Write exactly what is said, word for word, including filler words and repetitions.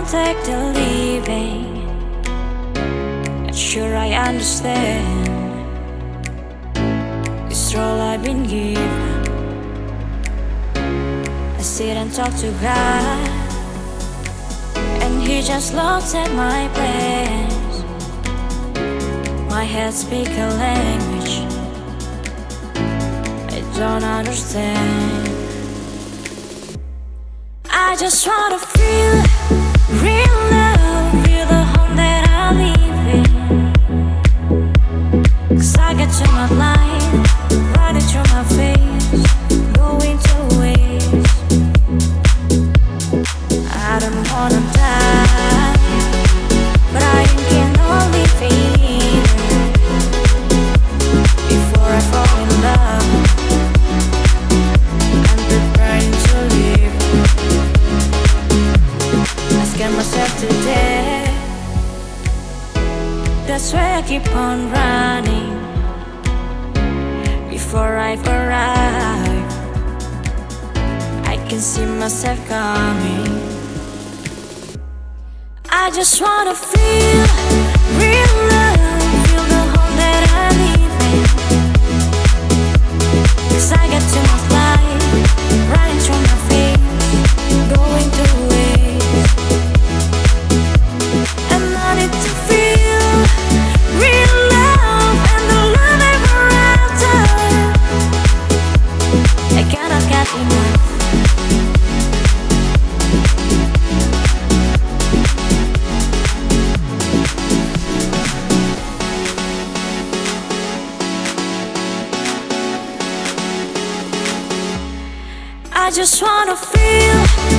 can't take the leaving. Not sure I understand this role I've been given. I sit and talk to God, and He just looks at my plans. My head speaks a language I don't understand. I just wanna feel real love, feel the home that I live in. 'Cause I get too much light running through my face, going to waste. I don't wanna die, but I can only feel before I fall in love. I'm preparing to leave. I scare myself to death. That's why I keep on running before I've arrived. I can see myself coming. I just wanna feel real love, feel the home that I live in. 'Cause I got too much light running through my face, going to waste. And I need to feel real love and the love ever after. I cannot get enough. I just wanna feel